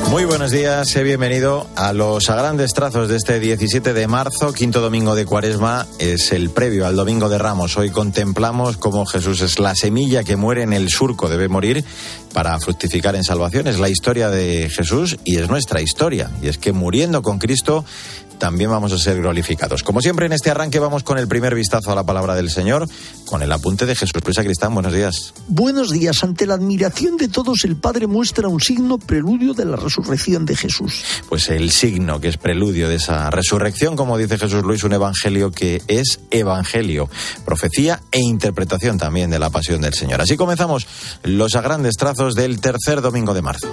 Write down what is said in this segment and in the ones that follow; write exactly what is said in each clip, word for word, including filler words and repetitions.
Muy buenos días, sé bienvenido a los a grandes trazos de este diecisiete de marzo, quinto domingo de Cuaresma. Es el previo al Domingo de Ramos. Hoy contemplamos cómo Jesús es la semilla que muere en el surco, debe morir para fructificar en salvación. Es la historia de Jesús y es nuestra historia. Y es que muriendo con Cristo también vamos a ser glorificados. Como siempre, en este arranque vamos con el primer vistazo a la palabra del Señor, con el apunte de Jesús Luis Sacristán. Buenos días. Buenos días. Ante la admiración de todos, el Padre muestra un signo preludio de la resurrección de Jesús. Pues el signo que es preludio de esa resurrección, como dice Jesús Luis, un evangelio que es evangelio, profecía e interpretación también de la pasión del Señor. Así comenzamos los a grandes trazos del tercer domingo de marzo.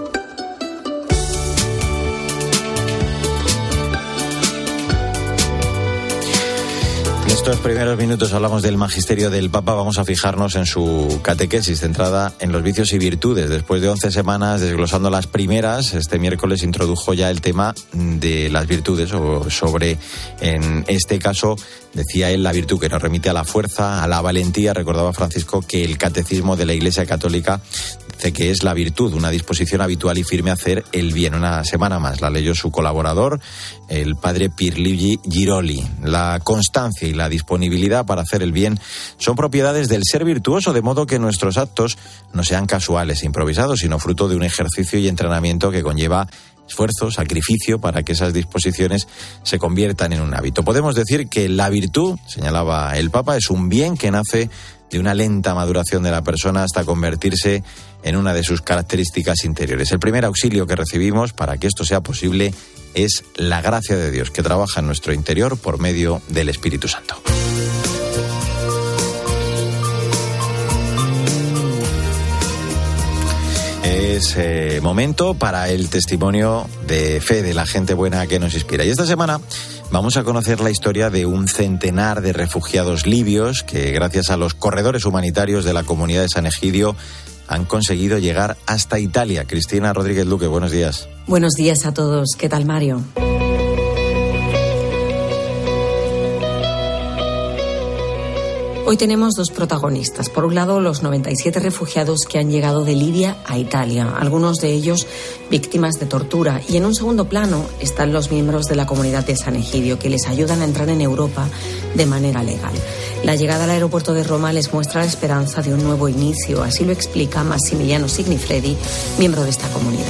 En estos primeros minutos hablamos del magisterio del Papa. Vamos a fijarnos en su catequesis centrada en los vicios y virtudes. Después de once semanas desglosando las primeras, este miércoles introdujo ya el tema de las virtudes, o sobre, en este caso, decía él, la virtud que nos remite a la fuerza, a la valentía. Recordaba Francisco que el catecismo de la Iglesia Católica dice que es la virtud, una disposición habitual y firme a hacer el bien. Una semana más la leyó su colaborador, el padre Pierluigi Giroli. La constancia y la disponibilidad para hacer el bien son propiedades del ser virtuoso, de modo que nuestros actos no sean casuales e improvisados, sino fruto de un ejercicio y entrenamiento que conlleva esfuerzo, sacrificio, para que esas disposiciones se conviertan en un hábito. Podemos decir que la virtud, señalaba el Papa, es un bien que nace de una lenta maduración de la persona hasta convertirse en una de sus características interiores. El primer auxilio que recibimos para que esto sea posible es la gracia de Dios, que trabaja en nuestro interior por medio del Espíritu Santo. Es eh, momento para el testimonio de fe de la gente buena que nos inspira. Y esta semana vamos a conocer la historia de un centenar de refugiados libios que, gracias a los corredores humanitarios de la comunidad de San Egidio, han conseguido llegar hasta Italia. Cristina Rodríguez Luque, buenos días. Buenos días a todos. ¿Qué tal, Mario? Hoy tenemos dos protagonistas. Por un lado, los noventa y siete refugiados que han llegado de Libia a Italia, algunos de ellos víctimas de tortura. Y en un segundo plano están los miembros de la comunidad de San Egidio, que les ayudan a entrar en Europa de manera legal. La llegada al aeropuerto de Roma les muestra la esperanza de un nuevo inicio. Así lo explica Massimiliano Signifredi, miembro de esta comunidad.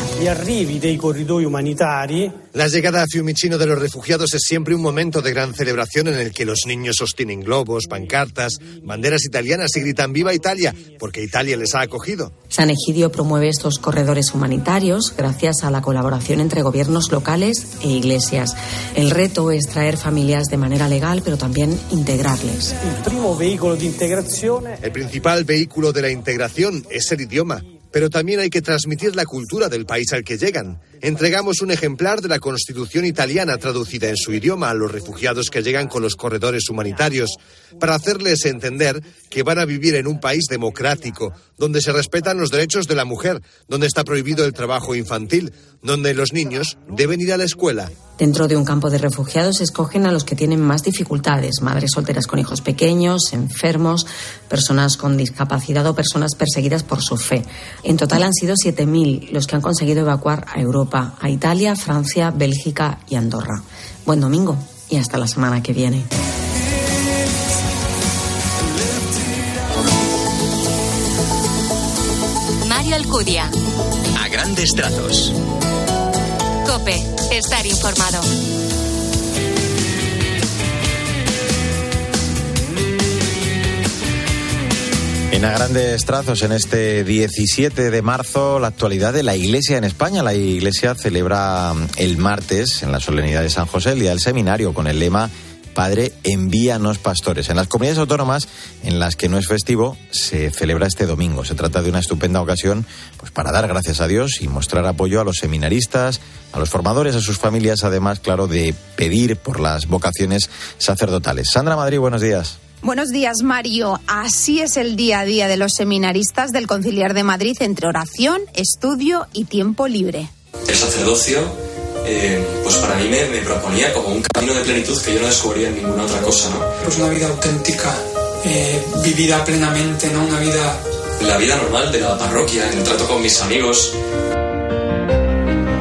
La llegada a Fiumicino de los refugiados es siempre un momento de gran celebración en el que los niños sostienen globos, pancartas, banderas italianas y gritan ¡Viva Italia!, porque Italia les ha acogido. San Egidio promueve estos corredores humanitarios gracias a la colaboración entre gobiernos locales e iglesias. El reto es traer familias de manera legal, pero también integrarles. El principal vehículo de la integración es el idioma, pero también hay que transmitir la cultura del país al que llegan. Entregamos un ejemplar de la Constitución italiana traducida en su idioma a los refugiados que llegan con los corredores humanitarios, para hacerles entender que van a vivir en un país democrático, donde se respetan los derechos de la mujer, donde está prohibido el trabajo infantil, donde los niños deben ir a la escuela. Dentro de un campo de refugiados escogen a los que tienen más dificultades: madres solteras con hijos pequeños, enfermos, personas con discapacidad o personas perseguidas por su fe. En total han sido siete mil los que han conseguido evacuar a Europa, a Italia, Francia, Bélgica y Andorra. Buen domingo y hasta la semana que viene. Mario Alcudia. A grandes trazos. COPE. Estar informado. En a grandes trazos, en este diecisiete de marzo, la actualidad de la Iglesia en España. La Iglesia celebra el martes, en la solemnidad de San José, el día del seminario, con el lema Padre, envíanos pastores. En las comunidades autónomas en las que no es festivo, se celebra este domingo. Se trata de una estupenda ocasión pues para dar gracias a Dios y mostrar apoyo a los seminaristas, a los formadores, a sus familias, además, claro, de pedir por las vocaciones sacerdotales. Sandra Madrid, buenos días. Buenos días, Mario. Así es el día a día de los seminaristas del Conciliar de Madrid, entre oración, estudio y tiempo libre. El sacerdocio, eh, pues para mí me, me proponía como un camino de plenitud que yo no descubría en ninguna otra cosa, ¿no? Pues una vida auténtica, eh, vivida plenamente, ¿no? Una vida... La vida normal de la parroquia, en el trato con mis amigos.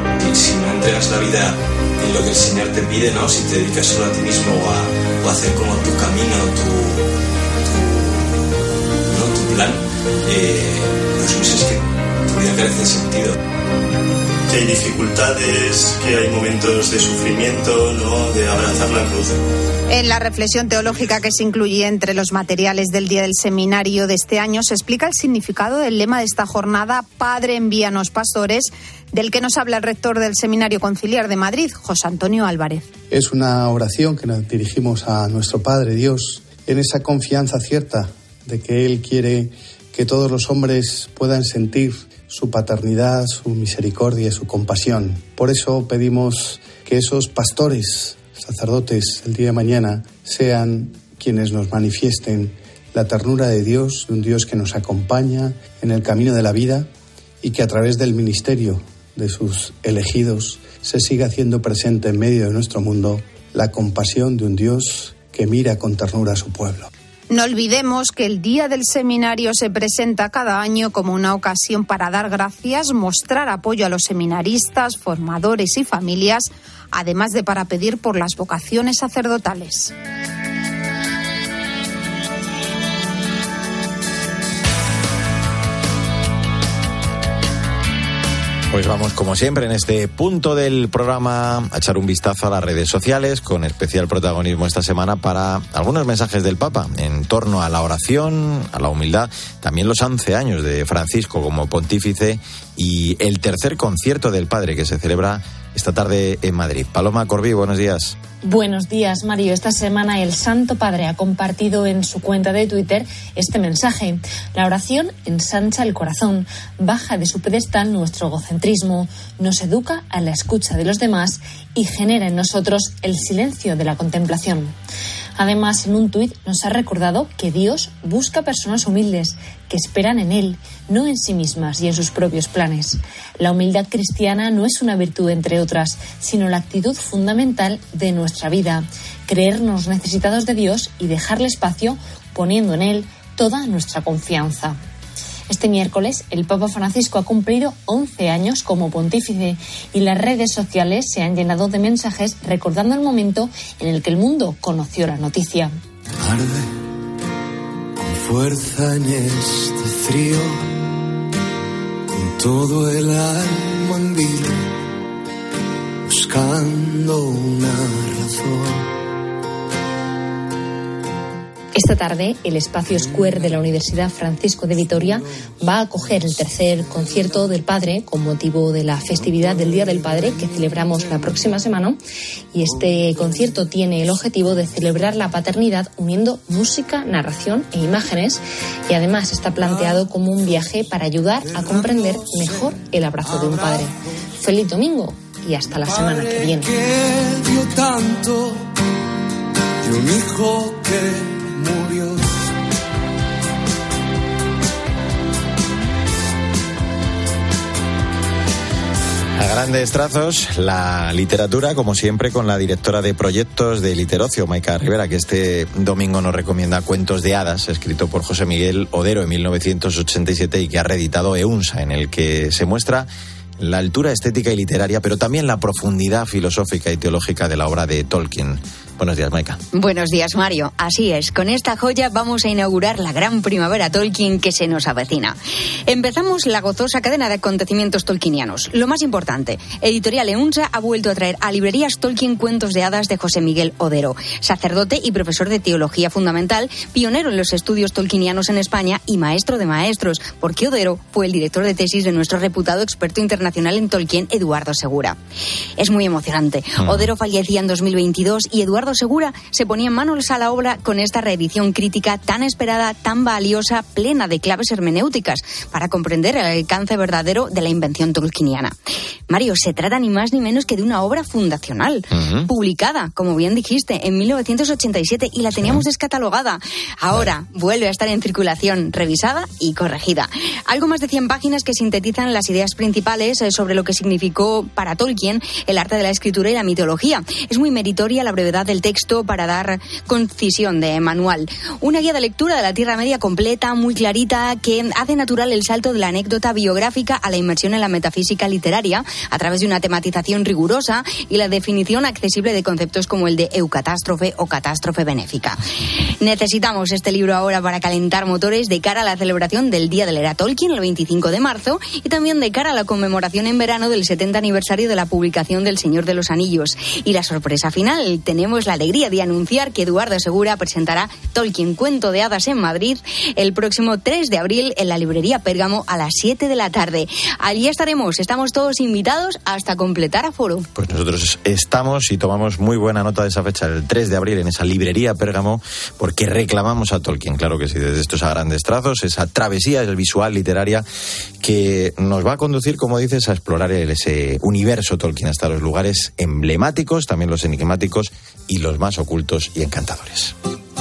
enfocas la vida en lo que el Señor te pide, ¿no? Si te dedicas solo a ti mismo o a, o a hacer como tu camino, tu, tu, ¿no? tu plan, eh, pues no sé, es que tu vida carece de sentido. Que hay dificultades, que hay momentos de sufrimiento, ¿no? De abrazar la cruz. En la reflexión teológica que se incluye entre los materiales del Día del Seminario de este año se explica el significado del lema de esta jornada, Padre, envíanos pastores, del que nos habla el rector del Seminario Conciliar de Madrid, José Antonio Álvarez. Es una oración que nos dirigimos a nuestro Padre Dios en esa confianza cierta de que Él quiere que todos los hombres puedan sentir su paternidad, su misericordia y su compasión. Por eso pedimos que esos pastores, sacerdotes, el día de mañana, sean quienes nos manifiesten la ternura de Dios, de un Dios que nos acompaña en el camino de la vida y que a través del ministerio de sus elegidos se siga haciendo presente en medio de nuestro mundo la compasión de un Dios que mira con ternura a su pueblo. No olvidemos que el Día del Seminario se presenta cada año como una ocasión para dar gracias, mostrar apoyo a los seminaristas, formadores y familias, además de para pedir por las vocaciones sacerdotales. Pues vamos, como siempre, en este punto del programa a echar un vistazo a las redes sociales, con especial protagonismo esta semana para algunos mensajes del Papa en torno a la oración, a la humildad, también los once años de Francisco como pontífice y el tercer concierto del Padre que se celebra esta tarde en Madrid. Paloma Corbí, buenos días. Buenos días, Mario. Esta semana el Santo Padre ha compartido en su cuenta de Twitter este mensaje. La oración ensancha el corazón, baja de su pedestal nuestro egocentrismo, nos educa a la escucha de los demás y genera en nosotros el silencio de la contemplación. Además, en un tuit nos ha recordado que Dios busca personas humildes, que esperan en Él, no en sí mismas y en sus propios planes. La humildad cristiana no es una virtud entre otras, sino la actitud fundamental de nuestra vida, creernos necesitados de Dios y dejarle espacio poniendo en Él toda nuestra confianza. Este miércoles, el Papa Francisco ha cumplido once años como pontífice y las redes sociales se han llenado de mensajes recordando el momento en el que el mundo conoció la noticia. Arde con fuerza en este frío, con todo el alma en vilo, buscando una razón. Esta tarde, el Espacio Square de la Universidad Francisco de Vitoria va a acoger el tercer concierto del Padre con motivo de la festividad del Día del Padre que celebramos la próxima semana. Y este concierto tiene el objetivo de celebrar la paternidad uniendo música, narración e imágenes. Y además está planteado como un viaje para ayudar a comprender mejor el abrazo de un padre. Feliz domingo y hasta la semana que viene. Que dio tanto de un hijo que murió. A grandes trazos, la literatura, como siempre, con la directora de proyectos de Literocio, Maika Rivera, que este domingo nos recomienda Cuentos de hadas, escrito por José Miguel Odero en mil novecientos ochenta y siete y que ha reeditado EUNSA, en el que se muestra la altura estética y literaria, pero también la profundidad filosófica y teológica de la obra de Tolkien. Buenos días, Maika. Buenos días, Mario. Así es, con esta joya vamos a inaugurar la gran primavera Tolkien que se nos avecina. Empezamos la gozosa cadena de acontecimientos tolkienianos. Lo más importante, Editorial EUNSA ha vuelto a traer a librerías Tolkien Cuentos de hadas de José Miguel Odero, sacerdote y profesor de teología fundamental, pionero en los estudios tolkienianos en España y maestro de maestros, porque Odero fue el director de tesis de nuestro reputado experto internacional en Tolkien, Eduardo Segura. Es muy emocionante. Odero fallecía en dos mil veintidós y Eduardo Segura se ponía en manos a la obra con esta reedición crítica tan esperada, tan valiosa, plena de claves hermenéuticas para comprender el alcance verdadero de la invención tolkieniana. Mario, se trata ni más ni menos que de una obra fundacional, uh-huh. publicada, como bien dijiste, en mil novecientos ochenta y siete y la teníamos sí. descatalogada. Ahora vale. vuelve a estar en circulación, revisada y corregida. Algo más de cien páginas que sintetizan las ideas principales sobre lo que significó para Tolkien el arte de la escritura y la mitología. Es muy meritoria la brevedad del texto para dar concisión de manual. Una guía de lectura de la Tierra Media completa, muy clarita, que hace natural el salto de la anécdota biográfica a la inmersión en la metafísica literaria, a través de una tematización rigurosa y la definición accesible de conceptos como el de eucatástrofe o catástrofe benéfica. Necesitamos este libro ahora para calentar motores de cara a la celebración del Día del Era Tolkien, el veinticinco de marzo, y también de cara a la conmemoración en verano del setenta aniversario de la publicación del Señor de los Anillos. Y la sorpresa final, tenemos la alegría de anunciar que Eduardo Segura presentará Tolkien Cuento de Hadas en Madrid el próximo tres de abril en la librería Pérgamo a las siete de la tarde. Allí estaremos, estamos todos invitados hasta completar aforo. Pues nosotros estamos y tomamos muy buena nota de esa fecha, el tres de abril, en esa librería Pérgamo, porque reclamamos a Tolkien, claro que sí, desde estos a grandes trazos, esa travesía visual, literaria, que nos va a conducir, como dices, a explorar ese universo Tolkien hasta los lugares emblemáticos, también los enigmáticos y los más ocultos y encantadores.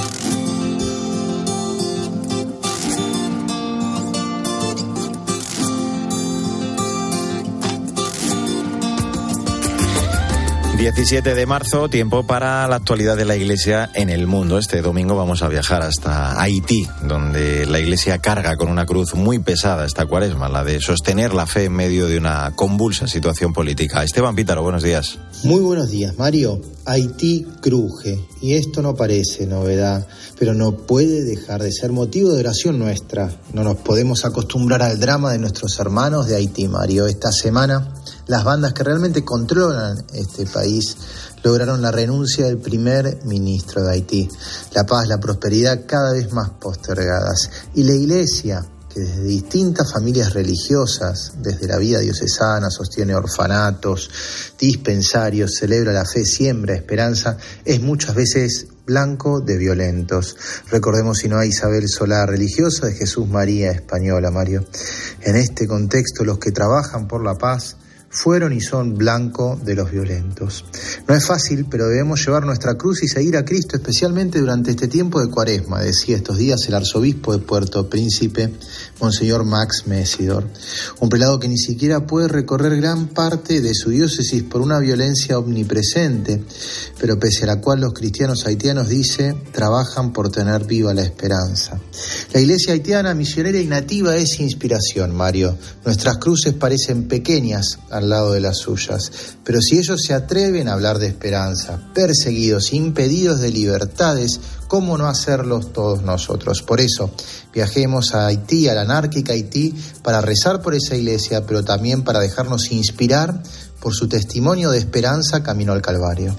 diecisiete de marzo, tiempo para la actualidad de la Iglesia en el mundo. Este domingo vamos a viajar hasta Haití, donde la Iglesia carga con una cruz muy pesada esta cuaresma, la de sostener la fe en medio de una convulsa situación política. Esteban Pítaro, buenos días. Muy buenos días, Mario. Haití cruje, y esto no parece novedad, pero no puede dejar de ser motivo de oración nuestra. No nos podemos acostumbrar al drama de nuestros hermanos de Haití, Mario. Esta semana, las bandas que realmente controlan este país lograron la renuncia del primer ministro de Haití. La paz, la prosperidad cada vez más postergadas. Y la Iglesia, que desde distintas familias religiosas, desde la vida diocesana, sostiene orfanatos, dispensarios, celebra la fe, siembra esperanza, es muchas veces blanco de violentos. Recordemos, si no, a Isabel Solá, religiosa de Jesús María Española, Mario. En este contexto, los que trabajan por la paz fueron y son blanco de los violentos. No es fácil, pero debemos llevar nuestra cruz y seguir a Cristo, especialmente durante este tiempo de cuaresma, decía estos días el arzobispo de Puerto Príncipe, Monseñor Max Mesidor, un prelado que ni siquiera puede recorrer gran parte de su diócesis por una violencia omnipresente, pero pese a la cual los cristianos haitianos, dice, trabajan por tener viva la esperanza. La iglesia haitiana, misionera y nativa, es inspiración, Mario. Nuestras cruces parecen pequeñas al lado de las suyas, pero si ellos se atreven a hablar de esperanza, perseguidos, impedidos de libertades, ¿cómo no hacerlos todos nosotros? Por eso, viajemos a Haití, a la anárquica Haití, para rezar por esa iglesia, pero también para dejarnos inspirar por su testimonio de esperanza camino al Calvario.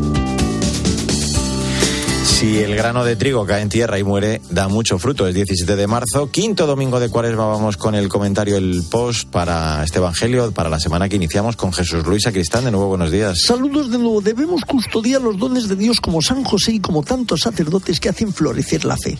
Si el grano de trigo cae en tierra y muere, da mucho fruto. Es diecisiete de marzo, quinto domingo de cuaresma. Vamos con el comentario, el post para este evangelio, para la semana que iniciamos con Jesús Luis Sacristán. De nuevo, buenos días. Saludos de nuevo. Debemos custodiar los dones de Dios como San José y como tantos sacerdotes que hacen florecer la fe.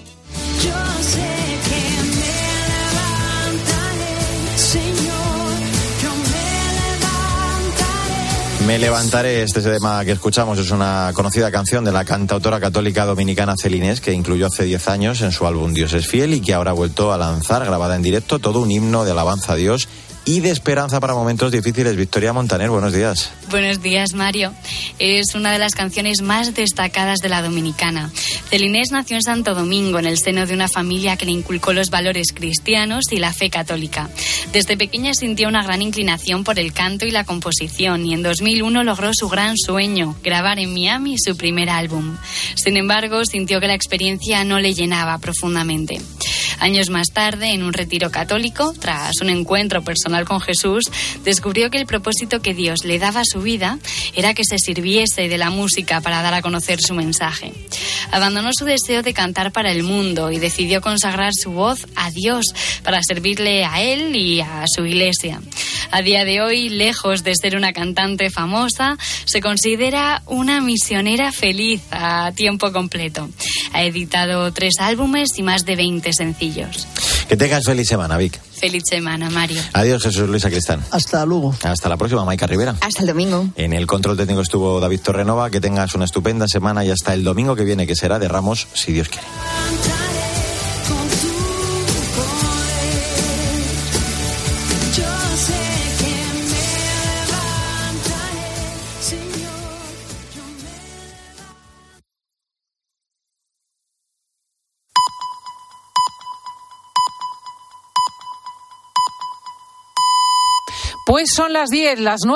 Me levantaré, este tema que escuchamos es una conocida canción de la cantautora católica dominicana Celines, que incluyó hace diez años en su álbum Dios es fiel y que ahora ha vuelto a lanzar, grabada en directo, todo un himno de alabanza a Dios y de esperanza para momentos difíciles. Victoria Montaner, buenos días. Buenos días, Mario. Es una de las canciones más destacadas de la dominicana. Celines nació en Santo Domingo, en el seno de una familia que le inculcó los valores cristianos y la fe católica. Desde pequeña sintió una gran inclinación por el canto y la composición, y en dos mil uno logró su gran sueño, grabar en Miami su primer álbum. Sin embargo, sintió que la experiencia no le llenaba profundamente. Años más tarde, en un retiro católico, tras un encuentro personal con Jesús, descubrió que el propósito que Dios le daba a su vida era que se sirviese de la música para dar a conocer su mensaje. Abandonó su deseo de cantar para el mundo y decidió consagrar su voz a Dios para servirle a él y a su iglesia. A día de hoy, lejos de ser una cantante famosa, se considera una misionera feliz a tiempo completo. Ha editado tres álbumes y más de veinte sencillos. Que tengas feliz semana, Vic. Feliz semana, Mario. Adiós, Jesús Luis Sacristán. Hasta luego. Hasta la próxima, Maica Rivera. Hasta el domingo. En el control técnico estuvo David Torrenova. Que tengas una estupenda semana y hasta el domingo que viene, que será de Ramos, si Dios quiere. Pues son las diez, las nueve.